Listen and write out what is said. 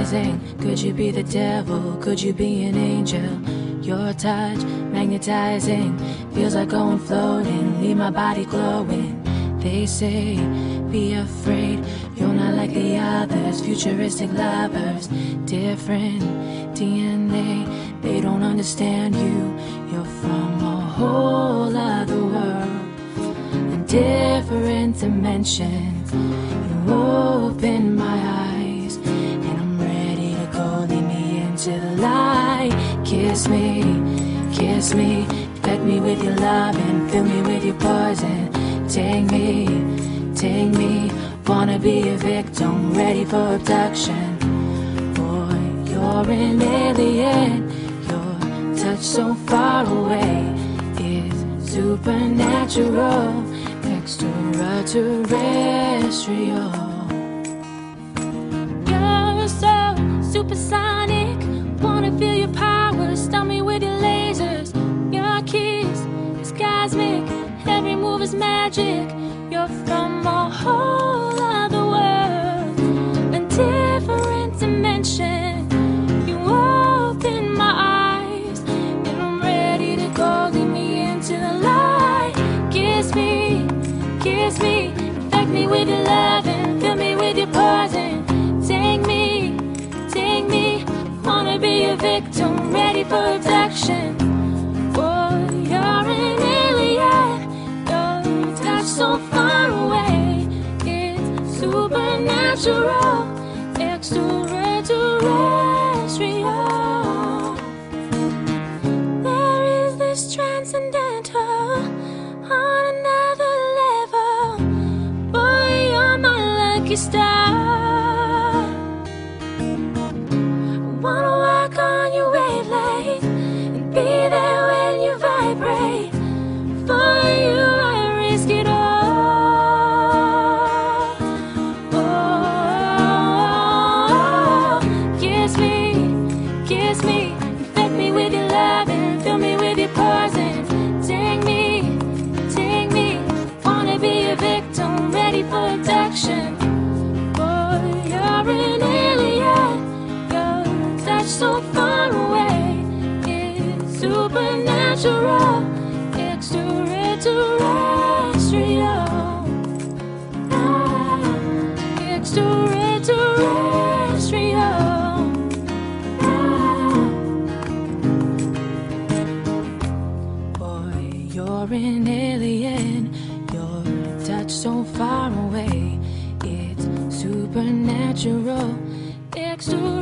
hypnotizing. Could you be the devil? Could you be an angel? Your touch, magnetizing. Feels like going floating, leave my body glowing. They say, be afraid, you're not like the others. Futuristic lovers, different DNA. They don't understand you, you're from a whole other world, a different dimension. You open my eyes, and I'm ready to go. Lead me into the light. Kiss me, infect me with your love and fill me with your poison. Take me, wanna be a victim, ready for abduction. Boy, you're an alien, your touch so far away is supernatural, extraterrestrial. You're so supersonic, wanna feel your power, stun me with your lasers. Your kiss is cosmic, every move is magic. You're from a whole other world, a different dimension. You open my eyes, and I'm ready to go. Lead me into the light. Kiss me, infect me with your love and fill me with your poison. Take me, wanna be a victim, ready for abduction. Boy, you're an alien, your touch so far away, it's supernatural, extraterrestrial. There is this transcendental on another level. Boy, you're my lucky star. Wanna walk on your wavelength and be there when you vibrate. For you I risk it all. Oh, kiss me, infect me with your love and fill me with your poison. Take me, wanna be a victim, ready for abduction. Boy, you're an alien, your touch so far away, it's supernatural, extraterrestrial. Extraterrestrial. Boy, you're an alien, your touch so far away, it's supernatural, extraterrestrial.